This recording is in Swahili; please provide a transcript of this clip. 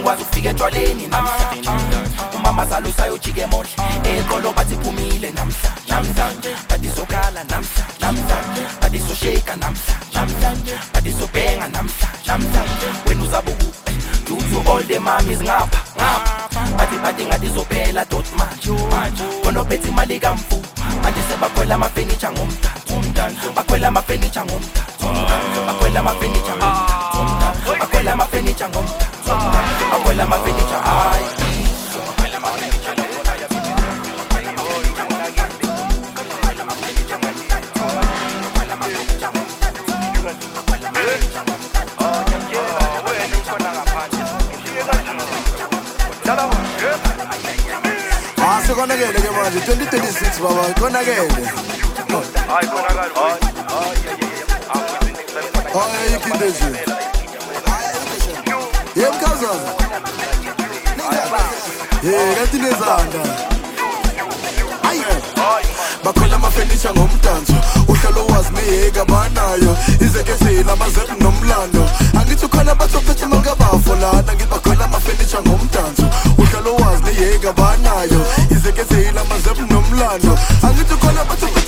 ukwazi ukufika etshwaleni namhlanje umama zalo sayojika emodla ekolo bathi phumile namhlanje bathi sokala namhlanje bathi sosheka namhlanje bathi sobhenga namhlanje wena uzabe to all the mamis ngapha bathi ngathi zophela dot manje konophethe imali kamfu manje sebakhwela amafurniture ngomdanso bakhwela amafurniture ngomdanso bakhwela amafurniture ngomdanso bakhwela amafurniture ngomdanso bakhwela amafurniture hayi Konakele ke manje 2026 baba konakele hayi konakala hayi ikindezi yemkazaza kanti nezanda bakhwela amafurniture ngomdanso uhlalo wazi niyeka banayo izekethela amazephu nomlando angithi ukhona bathophethe mangabafo lana ngibakhwela amafurniture ngomdanso uhlalo wazi niyeka banayo izekethela amazephu nomlando angithi ukhona bathophethe